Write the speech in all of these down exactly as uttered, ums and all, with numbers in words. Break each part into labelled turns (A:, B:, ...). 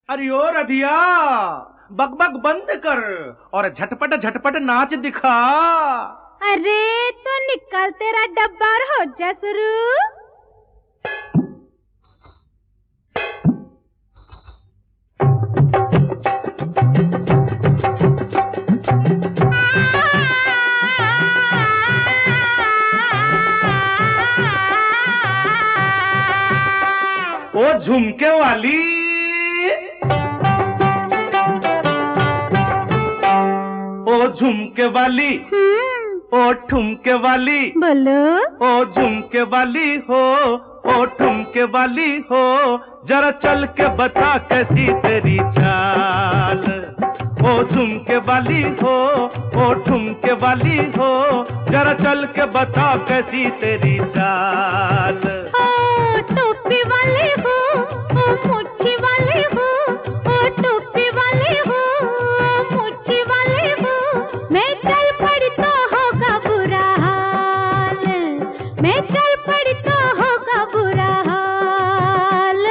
A: अरे ओ रधिया, बकबक बंद कर और झटपट झटपट नाच दिखा।
B: अरे तो निकल तेरा डब्बा और हो जा शुरू।
A: ओ झुमके वाली, ओ झुमके वाली, ओ ठुमके वाली,
B: बोलो।
A: ओ झुमके वाली हो, ओ ठुमके वाली हो, जरा चल के बता कैसी तेरी चाल। ओ झुमके वाली हो, ओ ठुमके वाली हो, जरा चल के बता कैसी तेरी चाल।
B: ओ टोपी वाले हो, ओ मुट्ठी वाले हो, ओ टोपी वाले हो, ओ मुट्ठी वाले हो, मैं चल पड़ी तो होगा बुरा हाल, मैं चल पड़ी तो होगा बुरा हाल।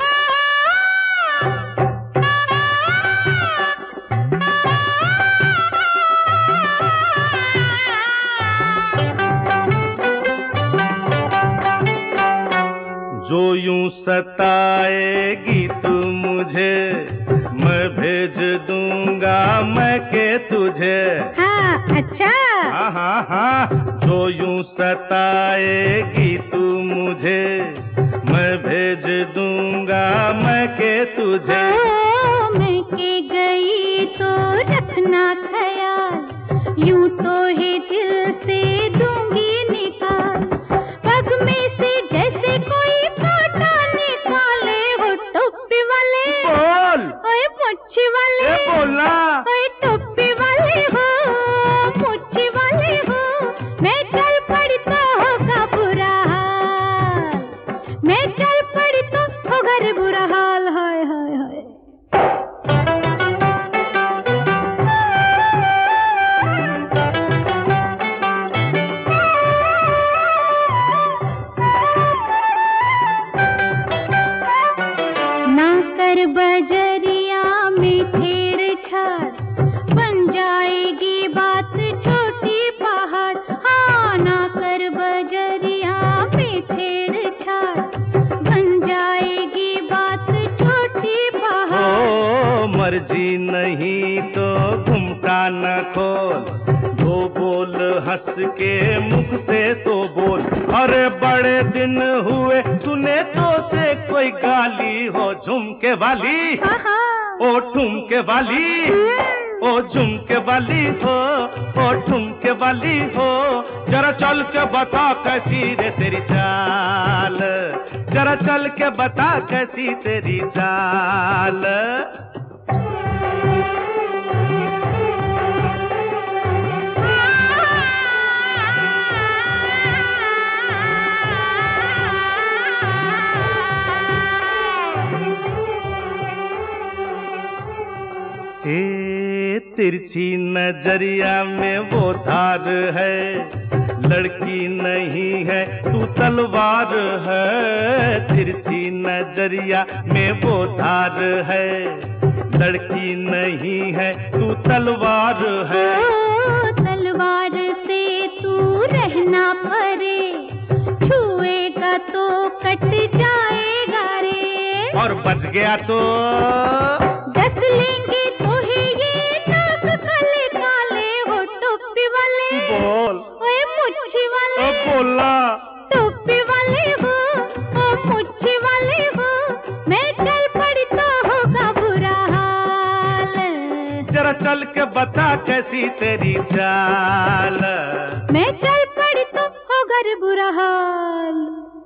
A: जो यूं सताएगी तू मुझे, मैं भेज दूंगा मैं के तुझे।
B: हाँ अच्छा।
A: हाँ हाँ हाँ, जो यूं सताएगी तू मुझे, मैं भेज दूंगा मैं के तुझे।
B: ओ, मैं के गई तो रखना ख्याल, यूं तो है दिल से दूंगी निकाल, पग में से जैसे कोई कांटा निकाले। हो टोपी वाले,
A: बोल।
B: ओए मुट्ठी वाले,
A: ए बोलना।
B: ओए टोपी वाले हो, मुट्ठी वाले हो, मैं चल पड़ी तो होगा बुरा हाल, मैं चल पड़ी तो होगा रे बुरा हाल। हाय हाय हाय। ना कर बजरिया में छेड़छाड़, बन जाएगी बात छोटी पहाड़। हाँ ना कर बजरिया में छेड़छाड़, बन जाएगी बात छोटी पहाड़।
A: ओ मर्जी नहीं तो घुमटा न खोल, दो बोल हंस के मुख से तो बोल। अरे बड़े दिन हुए सुने तो से कोई गाली। हो झुमके वाली, ओ ठुमके वाली, ओ झुमके वाली हो, ओ ठुमके वाली हो, जरा चल के बता कैसी रे तेरी चाल, जरा चल के बता कैसी तेरी चाल। ए तिरछी नजरिया में वो धार है, लड़की नहीं है तू तलवार है। तिरछी नजरिया में वो धार है, लड़की नहीं है तू तलवार है।
B: ओ, तलवार से तू रहना परे, छुएगा तो कट जाएगा रे,
A: और बच गया तो
B: दस लेंगे तो ही ये नाक काले काले। हो टोपी वाले,
A: बोल।
B: ओए मुट्ठी वाले,
A: ओ बोला।
B: टोपी वाले हो, ओ मुट्ठी वाले हो, मैं चल पड़ी तो होगा बुरा हाल,
A: जरा चल के बता कैसी तेरी चाल।
B: मैं चल पड़ी तो होगा रे बुरा हाल।